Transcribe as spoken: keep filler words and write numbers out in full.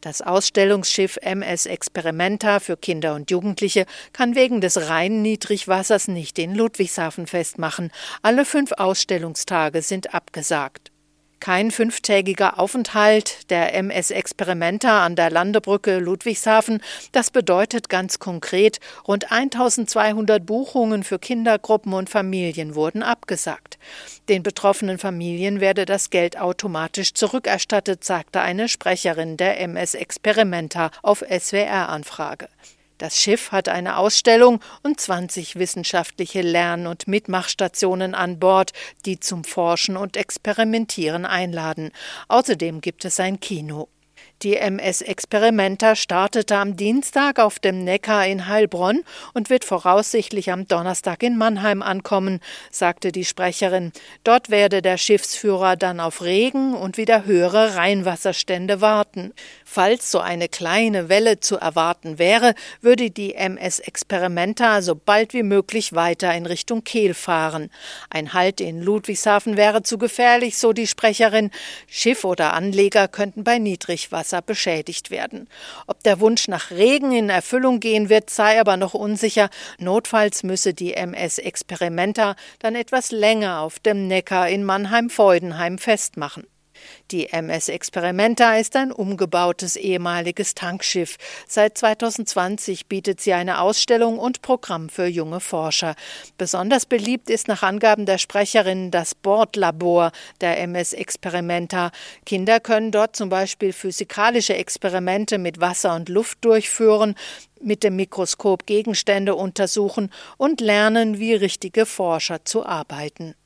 Das Ausstellungsschiff M S Experimenta für Kinder und Jugendliche kann wegen des Rhein-Niedrigwassers nicht in Ludwigshafen festmachen. Alle fünf Ausstellungstage sind abgesagt. Kein fünftägiger Aufenthalt der M S Experimenta an der Landebrücke Ludwigshafen, das bedeutet ganz konkret, rund eintausendzweihundert Buchungen für Kindergruppen und Familien wurden abgesagt. Den betroffenen Familien werde das Geld automatisch zurückerstattet, sagte eine Sprecherin der M S Experimenta auf S W R-Anfrage. Das Schiff hat eine Ausstellung und zwanzig wissenschaftliche Lern- und Mitmachstationen an Bord, die zum Forschen und Experimentieren einladen. Außerdem gibt es ein Kino. Die M S Experimenta startete am Dienstag auf dem Neckar in Heilbronn und wird voraussichtlich am Donnerstag in Mannheim ankommen, sagte die Sprecherin. Dort werde der Schiffsführer dann auf Regen und wieder höhere Rheinwasserstände warten. Falls so eine kleine Welle zu erwarten wäre, würde die M S Experimenta so bald wie möglich weiter in Richtung Kehl fahren. Ein Halt in Ludwigshafen wäre zu gefährlich, so die Sprecherin. Schiff oder Anleger könnten bei Niedrigwasser beschädigt werden. Ob der Wunsch nach Regen in Erfüllung gehen wird, sei aber noch unsicher. Notfalls müsse die M S Experimenta dann etwas länger auf dem Neckar in Mannheim-Feudenheim festmachen. Die M S Experimenta ist ein umgebautes ehemaliges Tankschiff. Seit zweitausendzwanzig bietet sie eine Ausstellung und Programm für junge Forscher. Besonders beliebt ist nach Angaben der Sprecherin das Bordlabor der M S Experimenta. Kinder können dort zum Beispiel physikalische Experimente mit Wasser und Luft durchführen, mit dem Mikroskop Gegenstände untersuchen und lernen, wie richtige Forscher zu arbeiten.